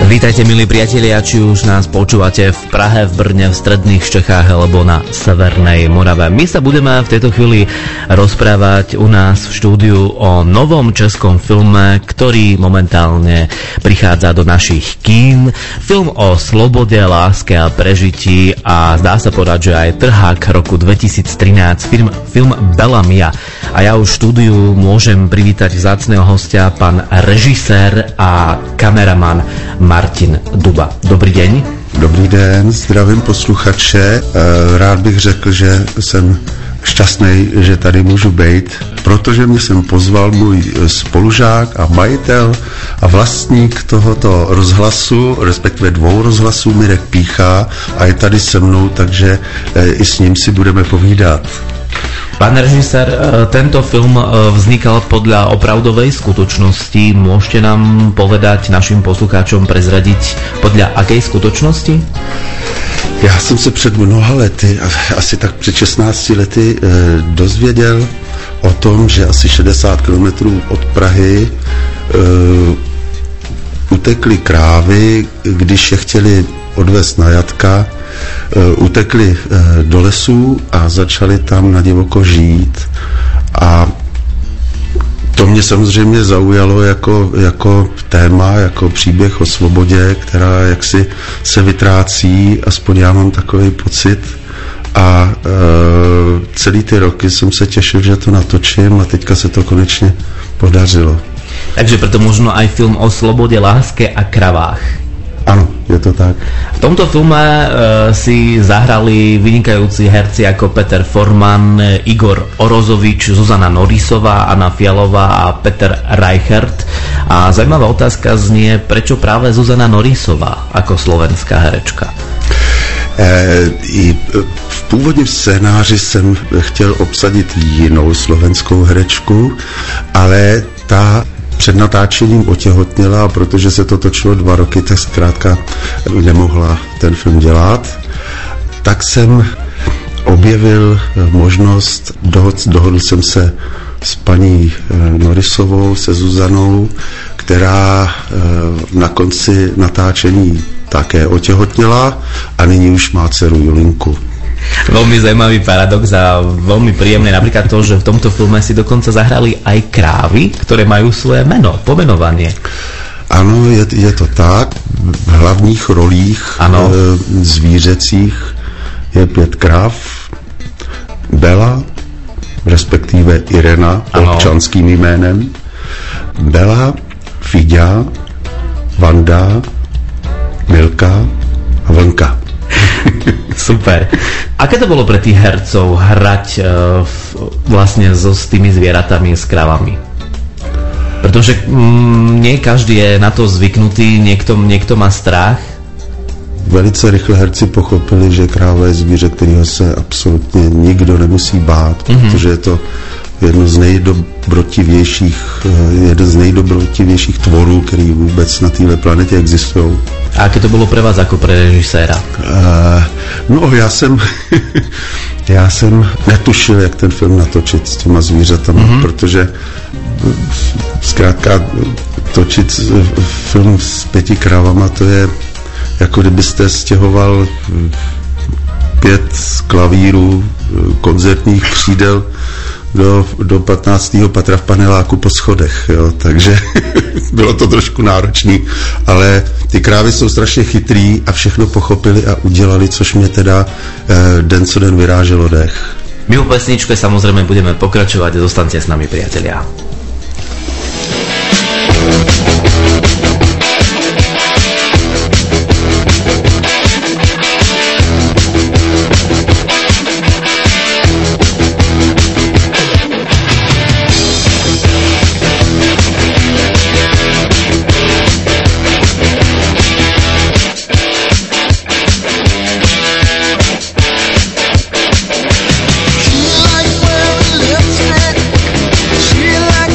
Vítajte, milí priatelia, či už nás počúvate v Prahe, v Brne, v stredných Čechách alebo na severnej Morave. My sa budeme v tejto chvíli rozprávať u nás v štúdiu o novom českom filme, ktorý momentálne prichádza do našich kín. Film o slobode, láske a prežití a zdá sa povedať, že aj trhák roku 2013, film Bella Mia. A ja už v štúdiu môžem privítať vzácneho hostia, pán režisér a kameraman Martin Duba. Dobrý deň. Dobrý den, zdravím posluchače. Rád bych řekl, že jsem šťastný, že tady můžu být, protože mě sem pozval můj spolužák a majitel a vlastník tohoto rozhlasu, respektive dvou rozhlasů, Mirek Pícha, a je tady se mnou, takže i s ním si budeme povídat. Pán režisér, tento film vznikal podľa opravdovej skutočnosti. Môžete nám povedať našim poslucháčom, prezradiť podľa akej skutočnosti? Já jsem se před mnoha lety, asi tak před 16 lety, dozvěděl o tom, že asi 60 kilometrů od Prahy utekly krávy, když je chtěli odvést na jatka, utekli do lesů a začali tam na divoko žít. A to mě samozřejmě zaujalo jako téma, jako příběh o svobodě, která jaksi se vytrácí, aspoň já mám takový pocit. A celý ty roky jsem se těšil, že to natočím, a teďka se to konečně podařilo. Takže preto možno aj film o slobode, láske a kravách. Áno, je to tak. V tomto filme si zahrali vynikajúci herci ako Peter Forman, Igor Orozovič, Zuzana Norisová, Anna Fialová a Peter Reichert. A zaujímavá otázka znie, prečo práve Zuzana Norisová ako slovenská herečka? V původním scénáři jsem chtěl obsadit jinou slovenskou herečku, ale ta před natáčením otěhotněla, a protože se to točilo 2 roky, tak zkrátka nemohla ten film dělat. Tak jsem objevil možnost, dohodl jsem se s paní Norisovou, se Zuzanou, která na konci natáčení také otěhotněla a nyní už má dceru Julinku. Veľmi zaujímavý paradox a veľmi príjemné napríklad to, že v tomto filme si dokonca zahrali aj krávy, ktoré majú svoje meno, pomenovanie. Ano, je to tak. V hlavních rolích zvířecích je 5 kráv. Bela, respektive Irena, občanským jménem. Bela, Fiďa, Vanda, Milka a Vlnka. Super. Aké to bolo pre tých hercov hrať vlastne s tými zvieratami, s kravami? Pretože nie každý je na to zvyknutý, niekto má strach. Velice rychle herci pochopili, že kráva je zvíře, kterého se absolutně nikdo nemusí bát, protože je to jeden z nejdobrotivějších tvorů, který vůbec na téhle planetě existují. A aké to bylo pre vás jako pre režiséra? Já jsem netušil, jak ten film natočit s těma zvířatama, protože zkrátka točit film s 5 krávama, to je jako kdybyste stěhoval 5 klavírů, koncertních křídel do 15. patra v paneláku po schodech, jo, takže bylo to trošku náročný, ale ty krávy jsou strašně chytrý a všechno pochopili a udělali, což mě teda den co den vyráželo dech. My po pesničke samozrejme budeme pokračovať, zostaňte s nami, priatelia. She like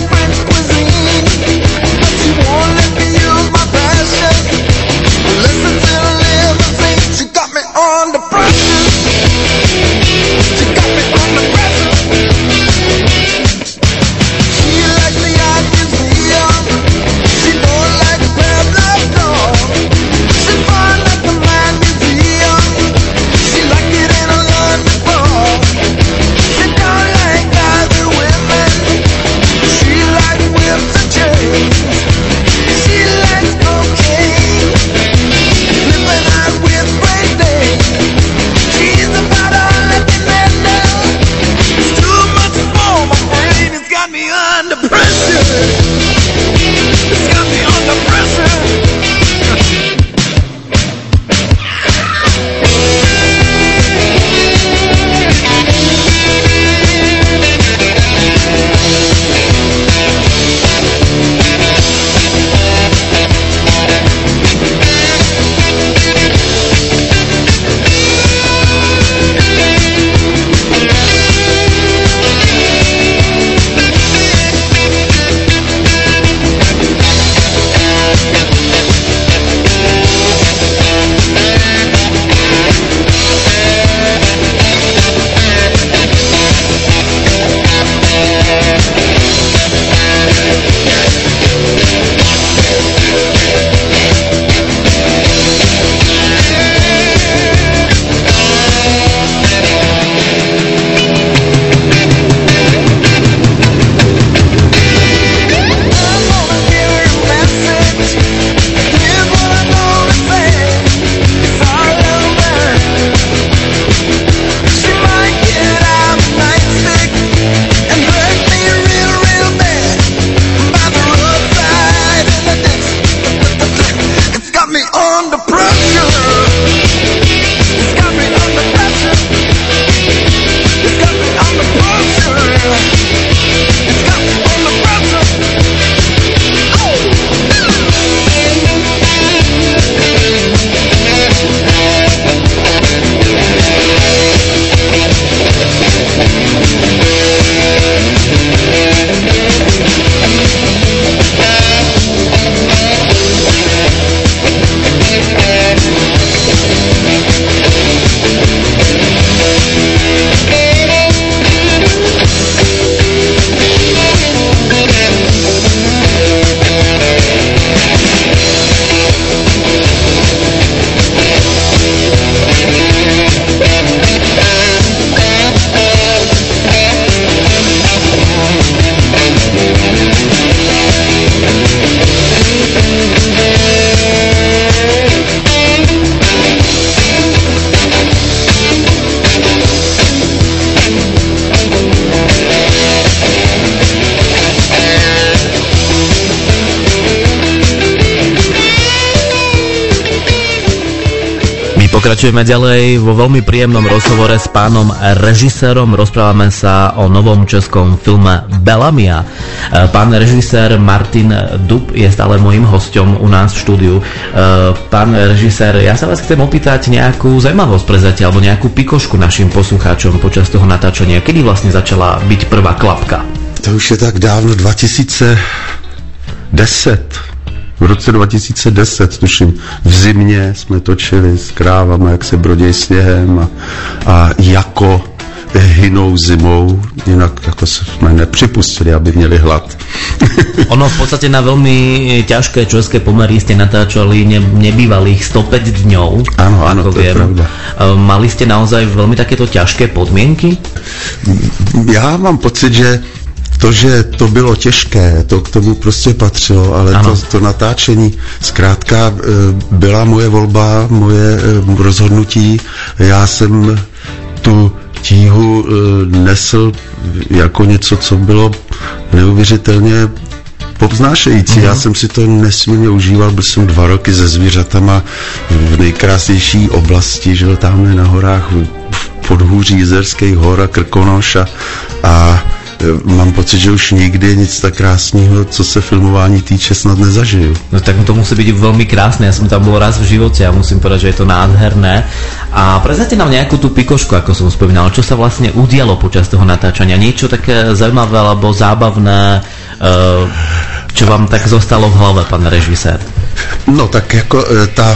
Pokračujeme ďalej vo veľmi príjemnom rozhovore s pánom režisérom. Rozprávame sa o novom českom filme Bellamia. Pán režisér Martin Dub je stále mojím hosťom u nás v štúdiu. Pán režisér, ja sa vás chcem opýtať nejakú zaujímavosť pre zatiaľ, alebo nejakú pikošku našim poslucháčom počas toho natáčania. Kedy vlastne začala byť prvá klapka? To už je tak dávno, 2010. V roce 2010, tuším, v zimě jsme točili s krávama, jak se brodějí sněhem a jako hynou zimou, jinak jako jsme nepřipustili, aby měli hlad. Ono v podstate na veľmi ťažké české pomery ste natáčali nebývalých 105 dňov. Áno, to je pravda. Mali ste naozaj veľmi takéto ťažké podmienky? Já mám pocit, že to bylo těžké, to k tomu prostě patřilo, ale to natáčení zkrátka byla moje volba, moje rozhodnutí. Já jsem tu tíhu nesl jako něco, co bylo neuvěřitelně povznášející. Já jsem si to nesmírně užíval, byl jsem 2 roky se zvířatama v nejkrásnější oblasti, žil tamhle na horách v podhůří Jizerských hor a Krkonoš a mám pocit, že už nikdy nic tak krásného, co se filmování týče, snad nezažiju. No tak to musí byť veľmi krásne. Ja som tam bol raz v živote a musím povedať, že je to nádherné. A prezrate nám nejakú tú pikošku, ako som spomínal, čo sa vlastne udialo počas toho natáčania. Niečo také zaujímavé alebo zábavné, čo vám tak zostalo v hlave, pán režisér? No tak jako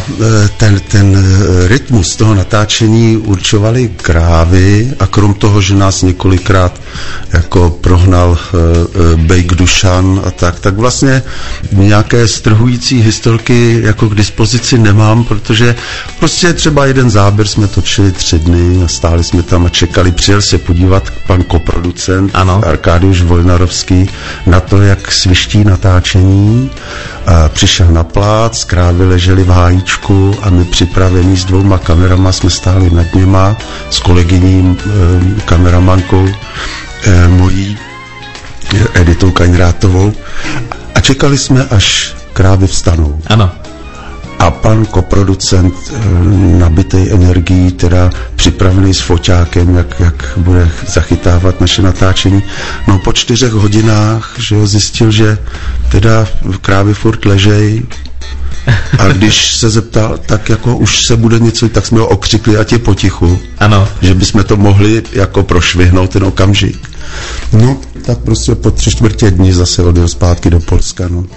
ten rytmus toho natáčení určovali krávy a krom toho, že nás několikrát jako prohnal Bejk Dušan a tak vlastně nějaké strhující historky jako k dispozici nemám, protože prostě třeba jeden záběr jsme točili 3 dny a stáli jsme tam a čekali, přijel se podívat pan koproducent Arkadiusz Vojnarovský na to, jak sviští natáčení. A přišel na plác, krávy ležely v hájíčku a my připravení s 2 kamerama jsme stáli nad něma s kolegyní kameramankou mojí Editou Kaňrátovou a čekali jsme, až krávy vstanou. Ano. A pan koproducent nabitej energií, teda připravený s foťákem, jak bude zachytávat naše natáčení. No po 4 hodinách, že ho zjistil, že teda krávy furt ležej a když se zeptal, tak jako už se bude něco, tak jsme ho okřikli, ať je potichu. Ano. Že bychom to mohli jako prošvihnout ten okamžik. No, tak prostě po 3/4 dní zase odjel zpátky do Polska, no.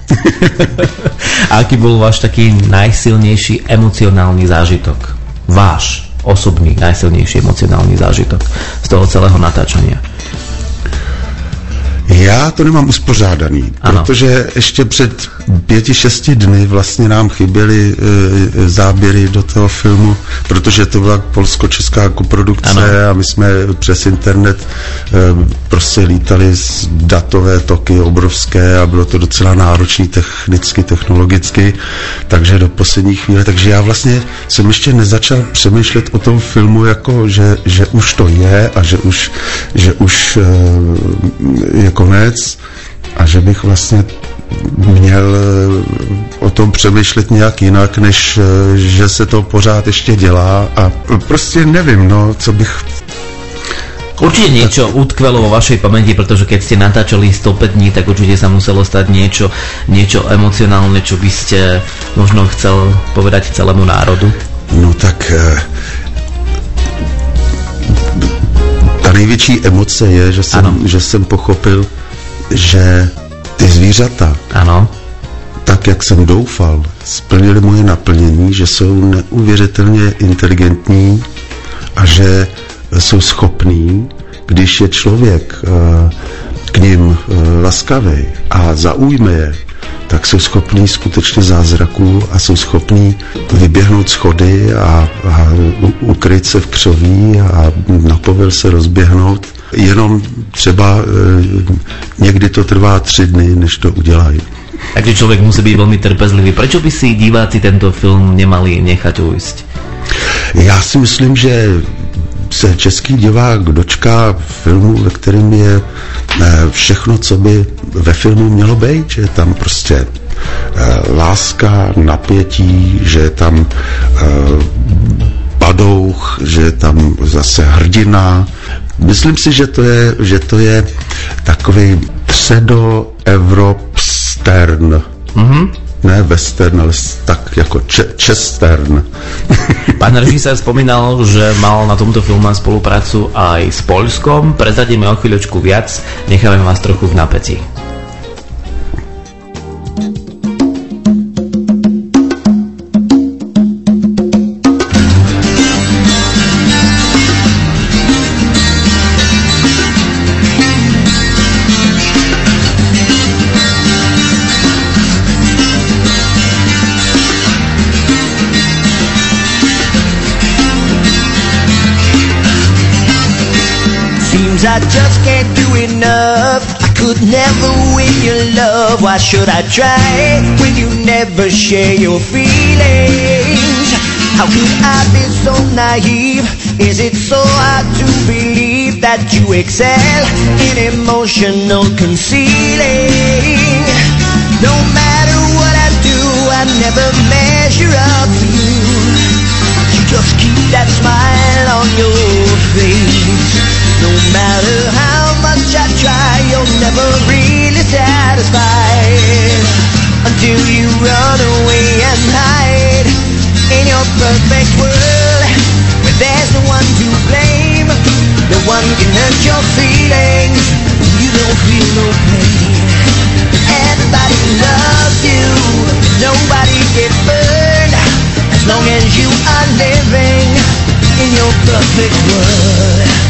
A aký bol váš taký najsilnejší emocionálny zážitok? Váš osobný najsilnejší emocionálny zážitok z toho celého natáčania? Já to nemám uspořádaný, protože ještě před 5-6 dny vlastně nám chyběly záběry do toho filmu, protože to byla polsko-česká koprodukce a my jsme přes internet prostě lítali z datové toky obrovské a bylo to docela náročný technicky, technologicky, takže do poslední chvíle, takže já vlastně jsem ještě nezačal přemýšlet o tom filmu jako, že už to je a že už je konec a že bych vlastně měl o tom přemýšlet nějak jinak, než že se to pořád ještě dělá a prostě nevím, no, co bych... Určite niečo utkvelo vo vašej pamäti, pretože keď ste natáčali 105 dní, tak určite sa muselo stať niečo emocionálne, čo by ste možno chcel povedať celému národu. No tak ta největší emoce je, že jsem pochopil, že ty zvířata, tak jak jsem doufal, splnili moje naplnění, že jsou neuvěřitelně inteligentní a že jsou schopní, když je člověk k nim laskavý a zaujme je, tak jsou schopní skutečně zázraků a jsou schopní vyběhnout schody a ukryt se v křoví a na povel se rozběhnout. Jenom třeba někdy to trvá 3 dny, než to udělají. Takže člověk musí být velmi trpezlivý. Proč by si diváci tento film nemali nechat ujít? Já si myslím, že se český divák dočká filmu, ve kterém je všechno, co by ve filmu mělo být, že je tam prostě láska, napětí, že je tam hladouch, že je tam zase hrdina. Myslím si, že to je takový středoevropstern. Ne western, ale tak jako čestern. Pán režisér spomínal, že mal na tomto filme spoluprácu aj s Poľskom. Prezradíme o chvíľočku viac, necháme vás trochu v napätí. I just can't do enough. I could never win your love. Why should I try when you never share your feelings? How could I be so naive? Is it so hard to believe that you excel in emotional concealing? No matter what I do, I never measure up to you. You just keep that smile on your face. No matter how much I try, you're never really satisfied until you run away and hide in your perfect world where there's no one to blame, no one can hurt your feelings, you don't feel no pain. Everybody loves you, nobody gets burned as long as you are living in your perfect world.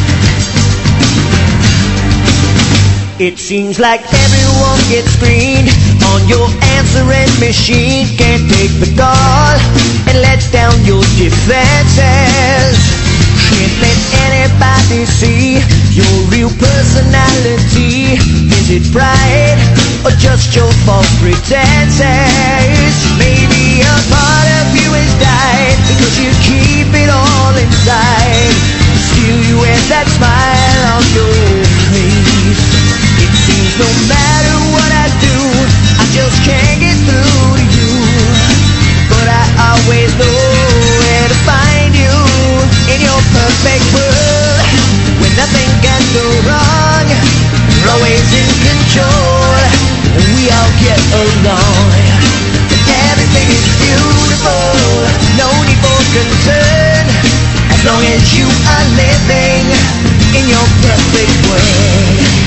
It seems like everyone gets screened on your answering machine. Can't take the call and let down your defenses. Can't let anybody see your real personality. Is it pride or just your false pretenses? Maybe a part of you has died because you keep it all inside. Still you wear that smile on your face. It seems no matter what I do, I just can't get through to you. But I always know where to find you in your perfect world, where nothing can go wrong. You're always in control, and we all get along. And everything is beautiful, no need for concern, as long as you are living in your perfect world.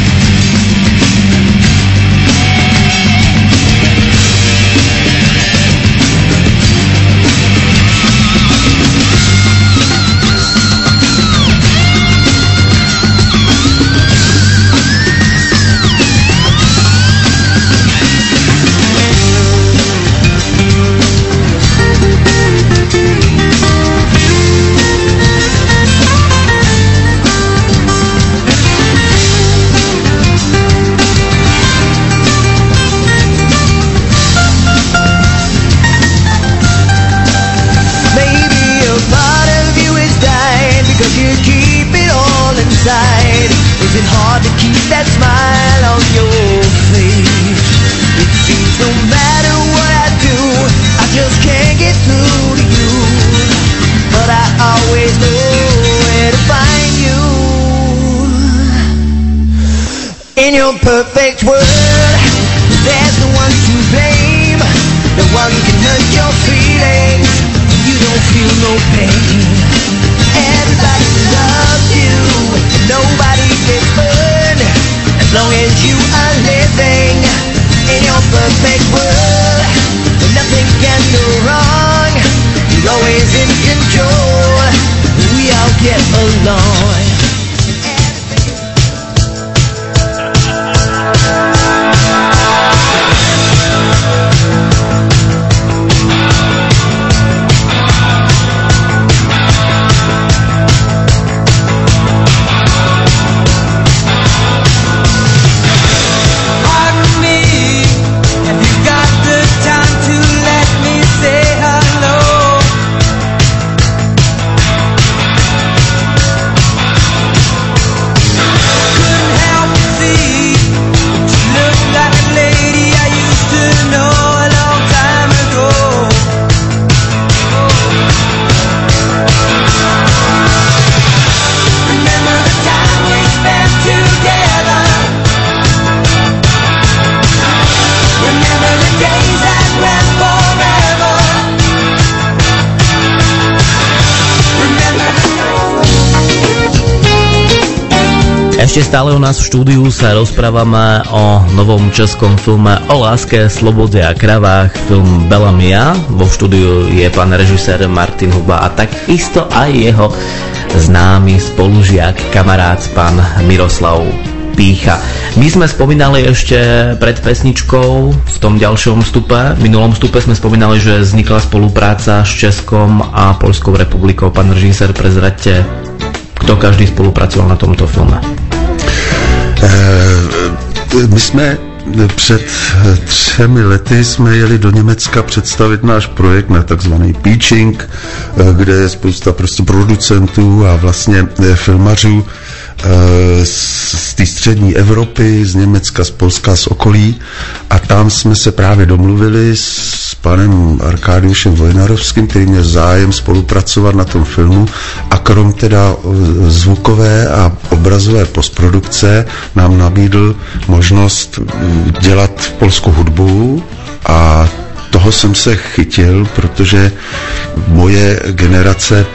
Is it hard to keep that smile on your face? It seems no matter what I do, I just can't get through to you. But I always know where to find you in your perfect world. There's no one to blame, no one can hurt your feelings, you don't feel no pain. Everybody loves you, nobody gets burned, as long as you are living in your perfect world, where nothing can go wrong, you're always in control, we all get along. Ešte stále u nás v štúdiu sa rozprávame o novom českom filme o láske, slobode a kravách, film Bella Mia. Vo štúdiu je pán režisér Martin Huba a takisto aj jeho známy spolužiak, kamarád, pán Miroslav Pícha. My sme spomínali ešte pred pesničkou v tom ďalšom vstupe, minulom vstupe sme spomínali, že vznikla spolupráca s Českom a Poľskou republikou. Pán režisér, prezraďte, kto každý spolupracoval na tomto filme. My jsme před 3 lety jsme jeli do Německa představit náš projekt na takzvaný pitching, kde je spousta prostě producentů a vlastně filmařů z té střední Evropy, z Německa, z Polska, z okolí, a tam jsme se právě domluvili s panem Arkádiušem Vojnarovským, který měl zájem spolupracovat na tom filmu, a krom teda zvukové a obrazové postprodukce nám nabídl možnost dělat polskou hudbu, a toho jsem se chytil, protože moje generace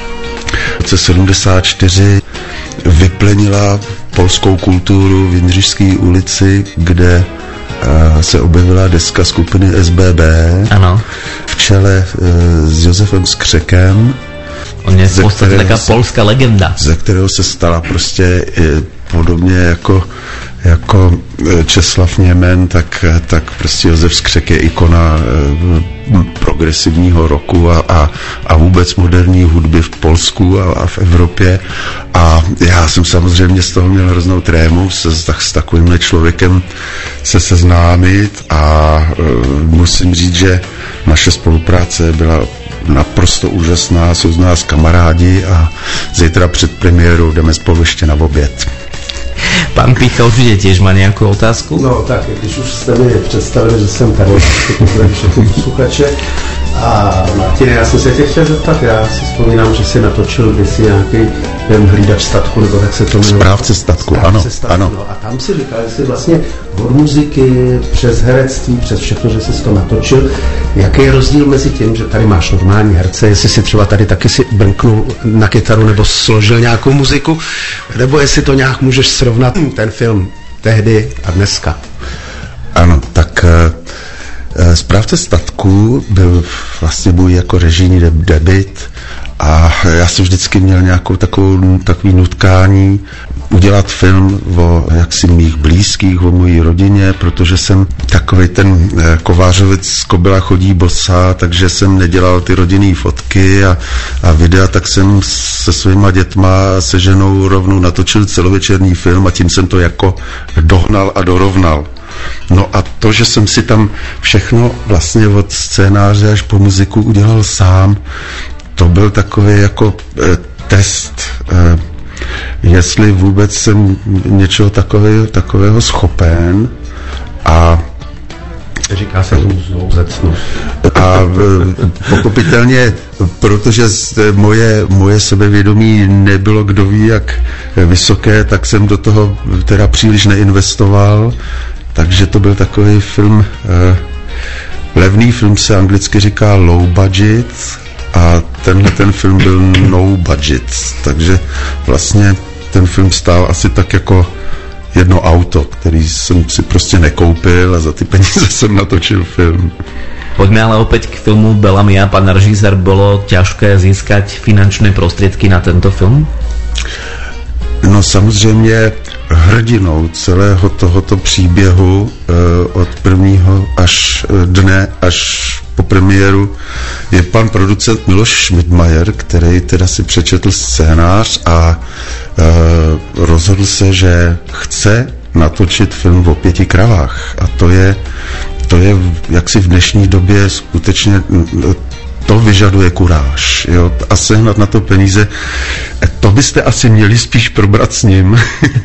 v roce 74 vyplenila polskou kulturu v Jindřišské ulici, kde se objevila deska skupiny SBB. Ano. V čele s Josefem Skřekem. On je v podstatě taká polská legenda. Ze kterého se stala prostě podobně jako Česlav Němen, tak prostě Josef Skřek je ikona progresivního roku a vůbec moderní hudby v Polsku a v Evropě. A já jsem samozřejmě z toho měl hroznou trému s takovýmhle člověkem se seznámit, a musím říct, že naše spolupráce byla naprosto úžasná, jsou z nás kamarádi a zítra před premiérou jdeme spolu ještě na oběd. Pán Pícha určitě těž má nějakou otázku? No tak, když už jste mi představili, že jsem tady, všechny posluchače. A Martine, já jsem se tě chtěl zeptat, já si vzpomínám, že jsi natočil kdysi nějaký hlídač statku, nebo tak se to jmenuje. Správce statku, ano. No, a tam si říkal, jestli vlastně od muziky, přes herectví, přes všechno, že jsi to natočil, jaký je rozdíl mezi tím, že tady máš normální herce, jestli si třeba tady taky si brnknul na kytaru nebo složil nějakou muziku, nebo jestli to nějak můžeš srovnat ten film tehdy a dneska. Ano, tak Správce statku byl vlastně můj jako režijní debut, a já jsem vždycky měl nějakou takový nutkání udělat film o jaksi mých blízkých, o mojí rodině, protože jsem takovej ten kovářovic kobyla chodí bosa, takže jsem nedělal ty rodinný fotky a videa, tak jsem se svýma dětma, se ženou rovnou natočil celovečerní film, a tím jsem to jako dohnal a dorovnal. No a to, že jsem si tam všechno vlastně od scénáře až po muziku udělal sám, to byl takový jako test, jestli vůbec jsem něčeho takového schopen. A říká se znouzecnost. A pochopitelně, protože moje sebevědomí nebylo kdo ví jak vysoké, tak jsem do toho teda příliš neinvestoval, takže to byl takový film, levný film se anglicky říká low budget, a ten film byl no budget, takže vlastně ten film stál asi tak jako jedno auto, který jsem si prostě nekoupil, a za ty peníze jsem natočil film. Poďme ale opäť k filmu Bella Mia. Pán režisér, bolo ťažké získať finančné prostriedky na tento film? No samozřejmě hrdinou celého tohoto příběhu od prvního dne až po premiéru je pan producent Miloš Schmidmajer, který teda si přečetl scénář a rozhodl se, že chce natočit film o 5 kravách, a to je jaksi v dnešní době skutečně to vyžaduje kuráž, jo? A sehnat na to peníze, to byste asi měli spíš probrat s ním.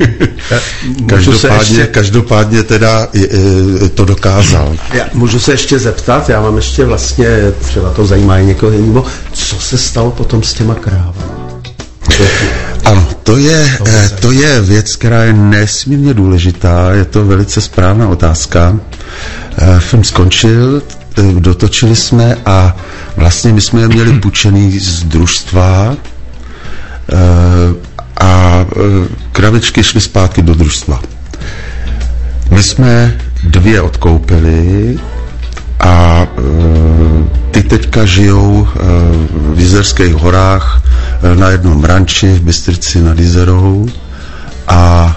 Každopádně teda to dokázal. Můžu se ještě zeptat, já mám ještě vlastně, třeba to zajímá i někoho jiného, co se stalo potom s těma krávami? Ano, to je věc, která je nesmírně důležitá, je to velice správná otázka. Film skončil, dotočili jsme a vlastně my jsme je měli půjčený z družstva a a kravičky šly zpátky do družstva. My jsme 2 odkoupili a ty teďka žijou v Jizerských horách na jednom ranči v Bystrici nad Jizerou a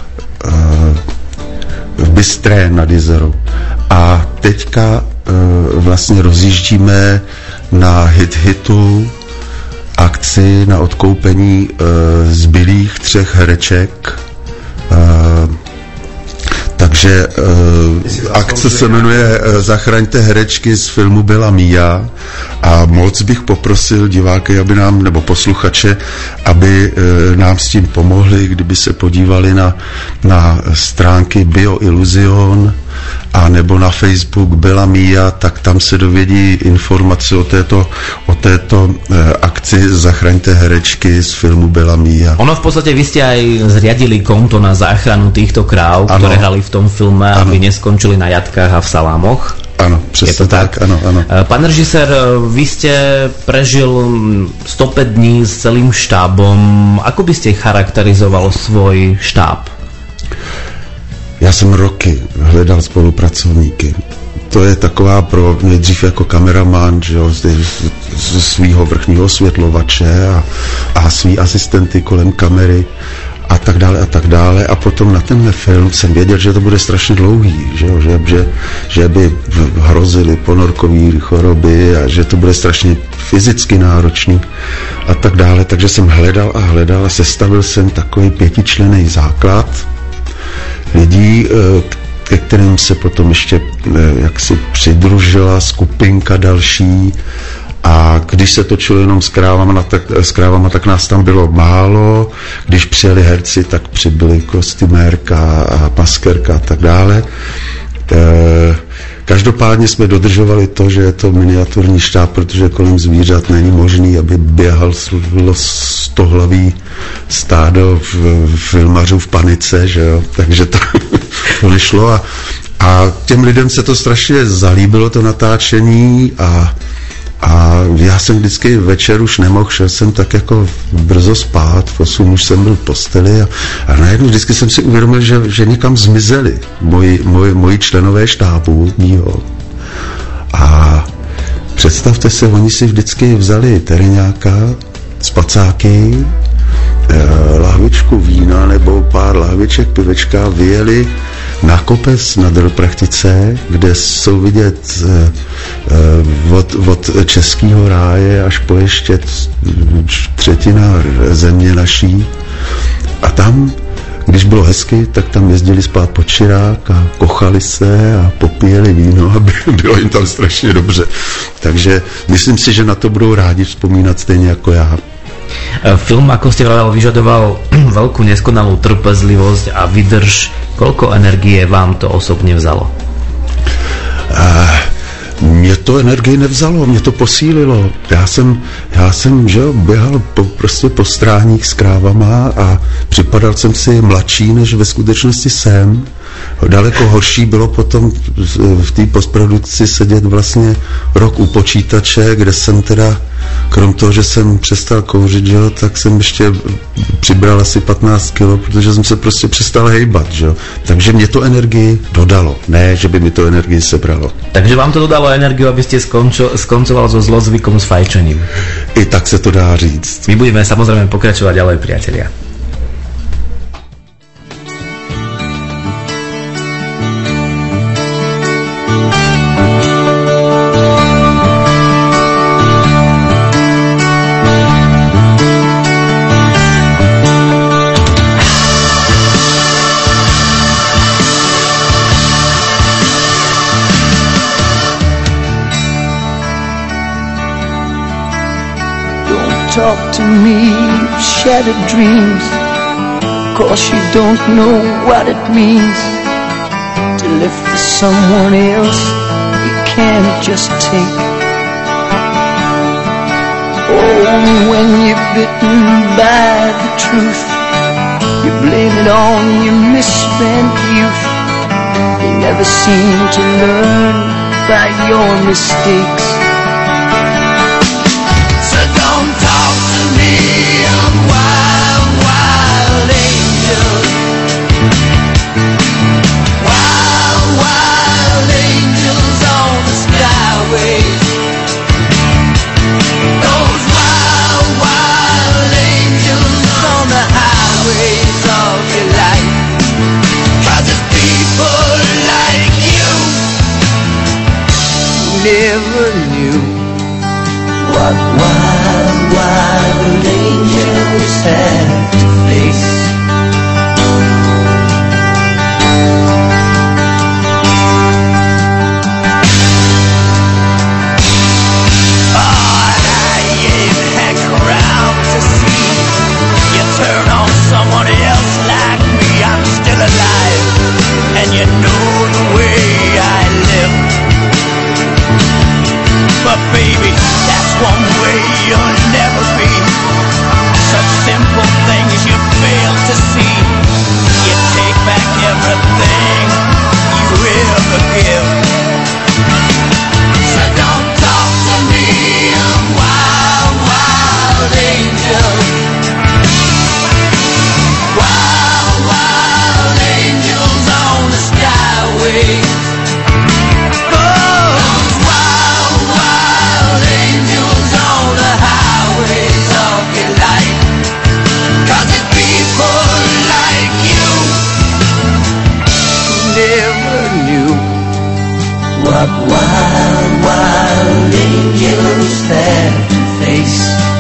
v Bystré nad Jizerou. A teďka vlastně rozjíždíme na hitu akci na odkoupení zbylých 3 hereček. Takže akce se jmenuje Zachraňte herečky z filmu Bella Mia a moc bych poprosil diváky, aby nám, nebo posluchače, aby nám s tím pomohli, kdyby se podívali na stránky Bioillusion a nebo na Facebook Bella Mia, tak tam se dovědí informace o této akci Zachraňte herečky z filmu Bella Mia. Ono v podstate vy ste aj zriadili konto na záchranu týchto kráv, ktoré hrali v tom filme, aby neskončili na jatkách a v salámoch. Áno, přesně tak. Áno. Pán režisér, vy ste prežil 105 dní s celým štábom. Ako by ste charakterizoval svoj štáb? Já jsem roky hledal spolupracovníky. To je taková nejdřív jako kameraman, že jo, ze svýho vrchního osvětlovače a svý asistenty kolem kamery a tak dále. A potom na tenhle film jsem věděl, že to bude strašně dlouhý, že jo, že by hrozily ponorkové choroby a že to bude strašně fyzicky náročný a tak dále. Takže jsem hledal a sestavil jsem takový 5členný základ lidí, ke kterým se potom ještě jaksi přidružila skupinka další a když se točilo jenom s krávama, tak nás tam bylo málo, když přijeli herci, tak přibyly kostymérka a maskerka a tak dále. Každopádně jsme dodržovali to, že je to miniaturní štáb, protože kolem zvířat není možný, aby běhal 100hlavý stádo filmařů v panice, že jo? Takže to nešlo a těm lidem se to strašně zalíbilo, to natáčení a já jsem vždycky večer už nemohl, šel jsem tak jako brzo spát, v 8 už jsem byl v posteli a najednou vždycky jsem si uvědomil, že někam zmizeli moji členové štábu mýho. A představte se, oni si vždycky vzali tereňáka, spacáky, lahvičku vína nebo pár lahviček pivečka, vyjeli na kopec na Drprachtice, kde jsou vidět od Českého ráje až po ještě 1/3 země naší. A tam, když bylo hezky, tak tam jezdili spát pod čirák a kochali se a popíjeli víno a bylo jim tam strašně dobře. Takže myslím si, že na to budou rádi vzpomínat stejně jako já. Film, ako ste vravel, vyžadoval veľkú neskonalú trpezlivosť a vydrž. Koľko energie vám to osobne vzalo? Mě to energii nevzalo, mě to posílilo. Já jsem že běhal prostě po stráních s krávama a připadal jsem si mladší, než ve skutečnosti jsem. Daleko horší bylo potom v té postprodukci sedět vlastně rok u počítače, kde jsem teda, krom toho, že jsem přestal kouřit, že, tak jsem ještě přibral asi 15 kilo, protože jsem se prostě přestal hejbat. Že. Takže mě to energii dodalo, ne, že by mi to energii sebralo. Takže vám to dodalo energiu, aby ste skoncoval so zlozvykom s fajčením. I tak se to dá říct. My budeme samozrejme pokračovať ďalej, priatelia. Talk to me of shattered dreams, 'cause you don't know what it means to live for someone else you can't just take. Oh, when you're bitten by the truth, you blame it on your misspent youth. You never seem to learn by your mistakes. Don't talk to me of wild, wild What wild, wild angels have to face? Someone else like me, I'm still alive, and you know the way I live. But baby, that's one way you'll never be. Such simple things you fail to see. You take back everything you ever give. So don't talk to me of wild, wild angels. Wild, wild angels on the skyways. Those wild, wild angels on the highways of your life. 'Cause it's people like you who never knew what wild, wild angels had to face.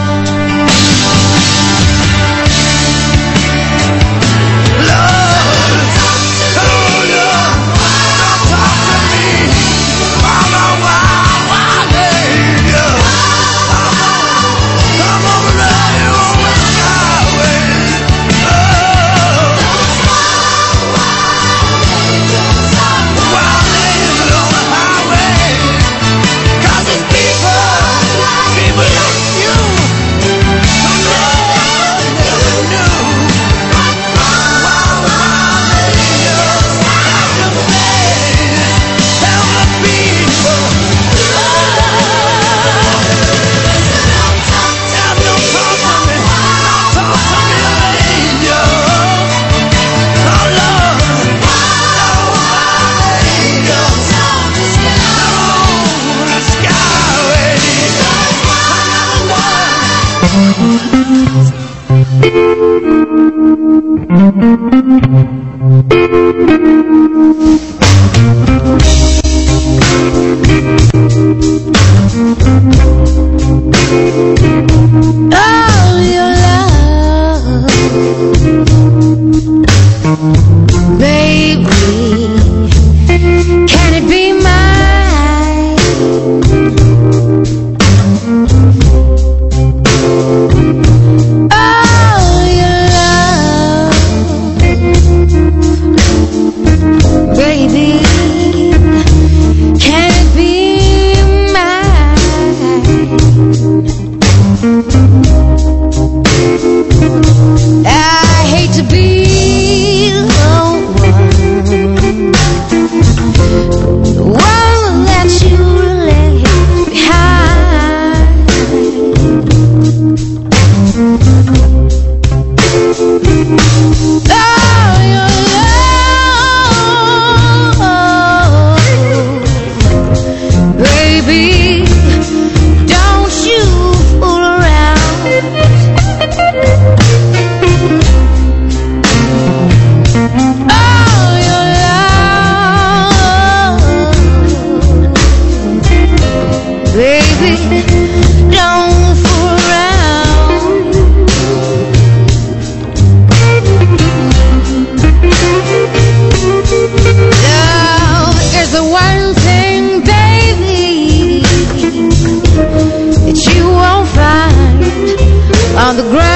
On the ground.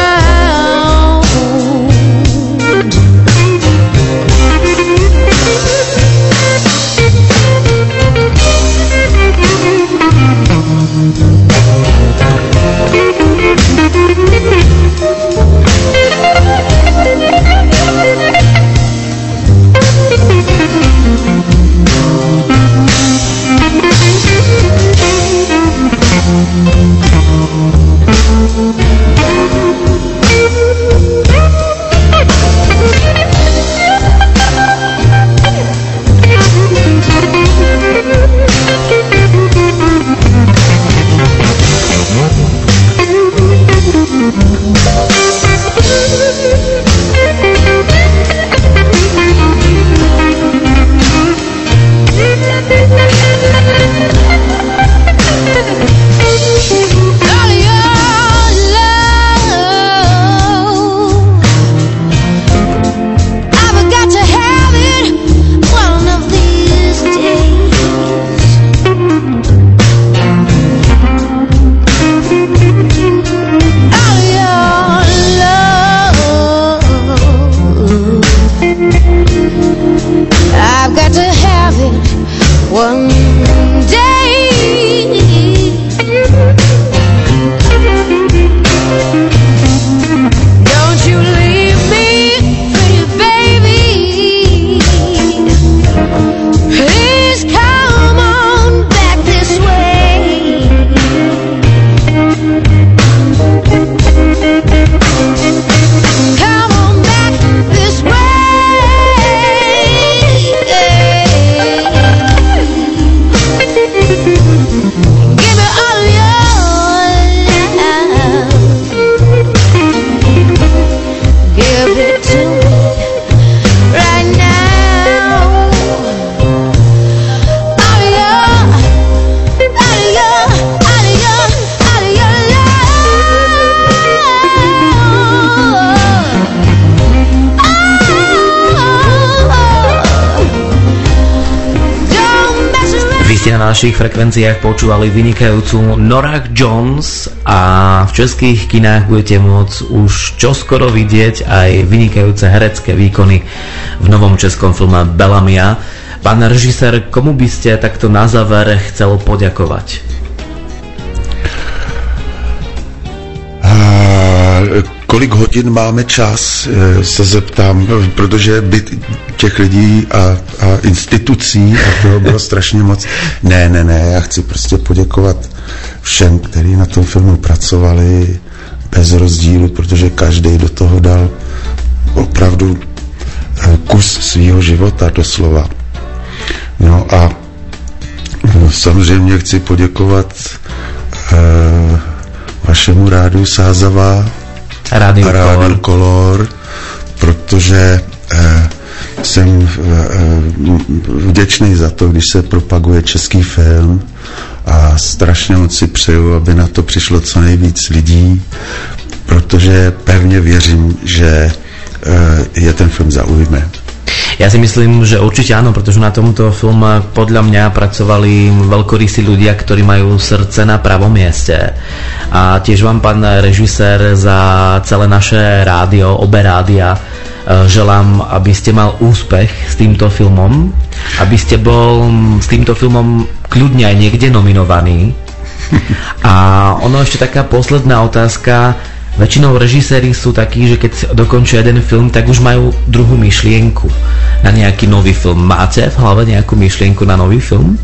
na našich frekvenciách počúvali vynikajúcu Norah Jones a v českých kinách budete môcť už čoskoro vidieť aj vynikajúce herecké výkony v novom českom filme Bellamia. Pán režisér, komu by ste takto na záver chcel poďakovať? Kolik hodin máme čas, se zeptám, protože by těch lidí a institucí a toho bylo strašně moc. Ne, já chci prostě poděkovat všem, kteří na tom filmu pracovali bez rozdílu, protože každý do toho dal opravdu kus svýho života doslova. No a samozřejmě chci poděkovat vašemu rádiu Sázava a Rádiu Color, protože jsem vděčný za to, když se propaguje český film a strašně moc si přeju, aby na to přišlo co nejvíc lidí, protože pevně věřím, že je ten film zaujme. Ja si myslím, že určite áno, pretože na tomto filme podľa mňa pracovali veľkorysí ľudia, ktorí majú srdce na pravom mieste. A tiež vám, pán režisér, za celé naše rádio, obe rádia, želám, aby ste mal úspech s týmto filmom, aby ste bol s týmto filmom kľudne aj niekde nominovaný. A ono ešte taká posledná otázka. Väčšinou režiséri sú takí, že keď dokončia jeden film, tak už majú druhú myšlienku na nejaký nový film. Máte v hlave nejakú myšlienku na nový film?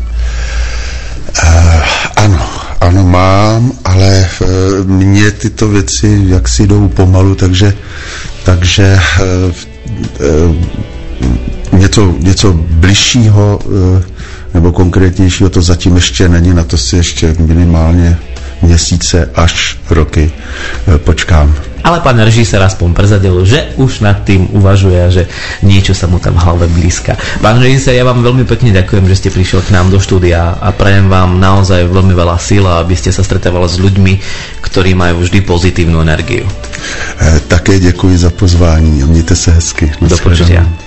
Ano, mám, ale mně tyto věci jaksi jdou pomalu, takže něco bližšího nebo konkrétnějšího to zatím ještě není, na to si ještě minimálně měsíce až roky počkám. Ale pán režisér aspoň prezadil, že už nad tým uvažuje, že niečo sa mu tam v hlave blízka. Pán režisér, ja vám veľmi pekne ďakujem, že ste prišiel k nám do štúdia a prajem vám naozaj veľmi veľa síl, aby ste sa stretávali s ľuďmi, ktorí majú vždy pozitívnu energiu. Také děkuji za pozvání a mějte se hezky. Do počutia.